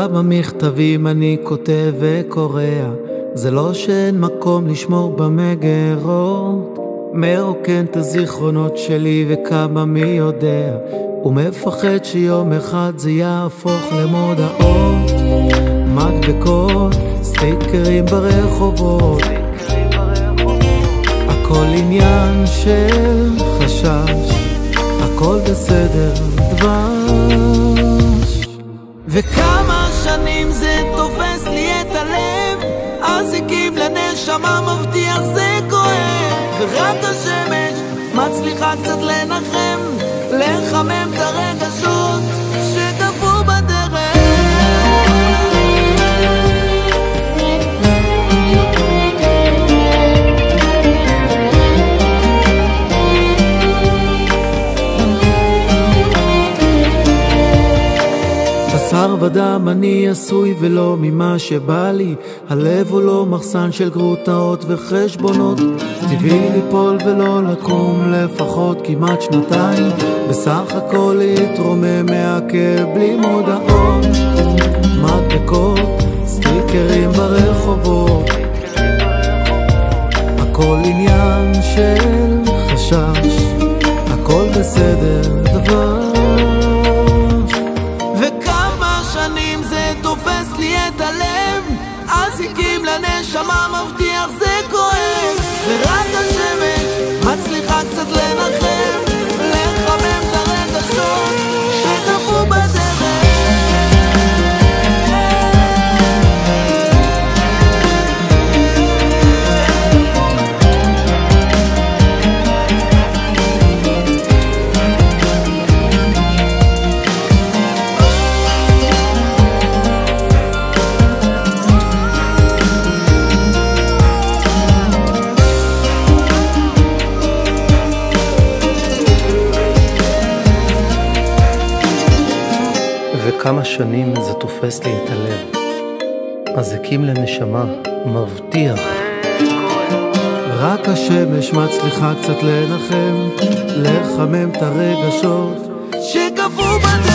כמה מכתבים אני כותב וקורא, זה לא שאין מקום לשמור במגירות. מרוקן את הזיכרונות שלי וכמה מי יודע, ומפחד שיום אחד זה יהפוך למודעות, מדבקות, סטיקרים ברחובות. הכל עניין של חשש, הכל בסדר דבש. וכמה שנים זה תופס לי את הלב, אזיקים לנשמה מבטיח זה כואב. ורק השמש מצליחה קצת לנחם, לחמם את הרגשות שטפו בדרך. בשר ודם אני עשוי ולא ממה שבא לי, הלב הוא לא מחסן של גרוטאות וחשבונות. טבעי ליפול ולא לקום לפחות כמעט שנתיים, בסך הכל להתרומם מהכאב בלי מודעות. מדבקות, סטיקרים ברחובות, הכל עניין של חשש, הכל בסדר דבר. תופס לי את הלב, אזיקים לנשמה מבטיח זה כואב. ורק השמש מצליחה קצת לנחם, לחמם את הרגשות שטפו בדרך. וכמה שנים זה תופס לי את הלב, אזיקים לנשמה מבטיח. רק השמש מצליחה קצת לנחם, לחמם את הרגשות שקפאו בדרך.